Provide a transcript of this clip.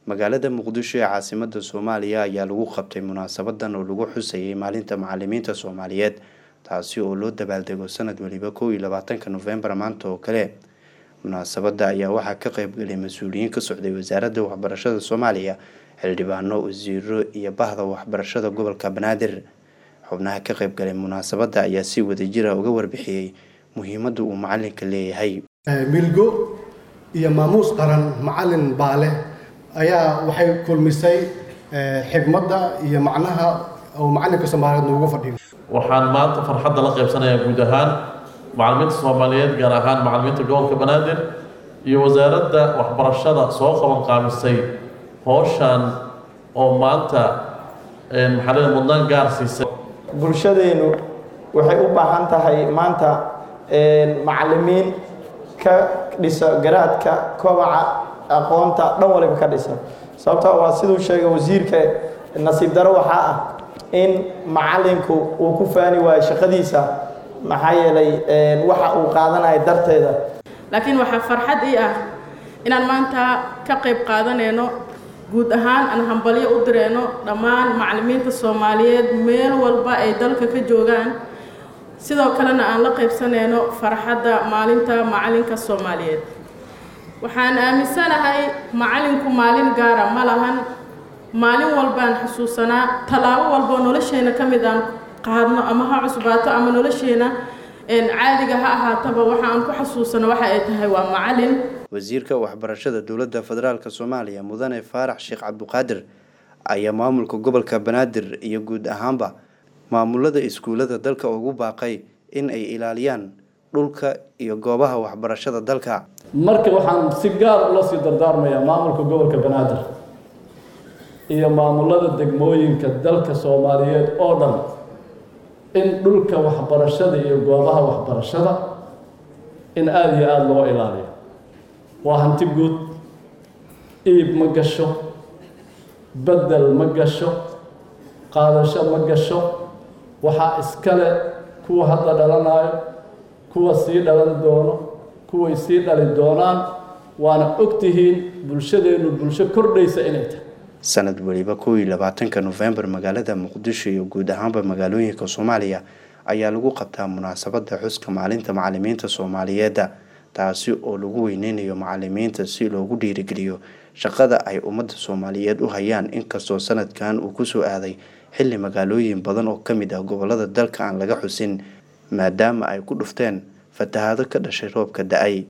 magaalada Muqdisho ee caasimadda Soomaaliya ayaa lagu qabtay munaasabadan oo lagu xusayay maalinta macallimiinta Soomaaliyeed taasi oo loo dabaaldego sanad waliba 21 November maanta oo kale. Munaasabada ayaa waxaa ka qayb galay mas'uuliyiin ka socday wasaaradda waxbarashada Soomaaliya, xildhibaano, wasiirro iyo bahda waxbarashada gobolka Banaadir. Xubnaha ka qayb galay munaasabada ayaa si wadajir ah uga warbixiyay muhiimadda uu macallinka leeyahay. milgo iyo maamuus qaran macallin baale ayaa waxay kulmisay xigmadda iyo macnaha oo macallinka Soomaaliyeed ugu fadhiyo. waxaan maanta farxadda la qaybsanayaa guud ahaan macallimiinta Soomaaliyeed gaar ahaan macallimiinta gobolka Banaadir iyo wasaaradda waxbarashada soo qaban qaabisay hawshan oo maanta maxalada mudnaan gaar siisay. bulshadeenu waxay u baahan tahay maanta macallimiin ka dhisa garaadka kobaca aqoonta dhan waliba ka dhisa. sababtoo waa siduu sheegay wasiirka nasiib daro waxa ah in macallinku uu ku faani waayo shaqadiisa maxaa yeelay waxa uu qaadanayo darteeda. laakiin waxa farxad ii ah inaan maanta ka qayb qaadanayno guud ahaan aan hambalyo u direeno dhammaan macallimiinta Soomaaliyeed meel walba ay dalka ka joogaan, sidoo kalena aan la qaybsanayno farxadda maalinta macallinka Soomaaliyeed. waxaan aaminsanahay macallinku maalin gaar ah ma lahan, maalin walbaan xusuusanaa talaabo walba nolosheena ka mid aan qaadno ama ha cusbaato ama nolosheena caadiga ha ahaataba waxa aan ku xasuusano waxa ay tahay waa macallin. wasiirka waxbarashada dowladda federaalka Soomaaliya mudane Faarax Sheekh Cabduqaadir ayaa maamulka gobolka Banaadir iyo guud ahaanba maamulada iskuulada dalka ugu baaqay in ay ilaaliyaan dhulka iyo goobaha waxbarashada dalka. marka waxaan si gaar ula sii dardaarmayaa maamulka gobolka Banaadir iyo maamulada degmooyinka dalka Soomaaliyeed oo dhan in dhulka waxbarashada iyo goobaha waxbarashada in aad iyo aad loo ilaaliyo. waa hanti guud, iib ma gasho, bedel ma gasho, qaadasho ma gasho. waxaa iskale kuwa hadda dhalanayo, kuwa sii dhalan doono, kuway sii dhali doonaan. waana ogtihiin bulshadeenu bulsho kordhaysa inay tahay. sanad waliba 21 November magaalada Muqdisho iyo guud ahaanba magaalooyinka Soomaaliya ayaa lagu qabtaa munaasabada xuska maalinta macallimiinta Soomaaliyeed, taasi oo lagu weyneynayo macallimiinta si loogu dhiirigeliyo shaqada ay ummadda Soomaaliyeed u hayaan. inkastoo sanadkan uu ku soo aaday xilli magaalooyin badan oo ka mid ah gobolada dalka aan laga xusin maadaama ay ku dhufteen fatahaado ka dhashay roobka da'ay.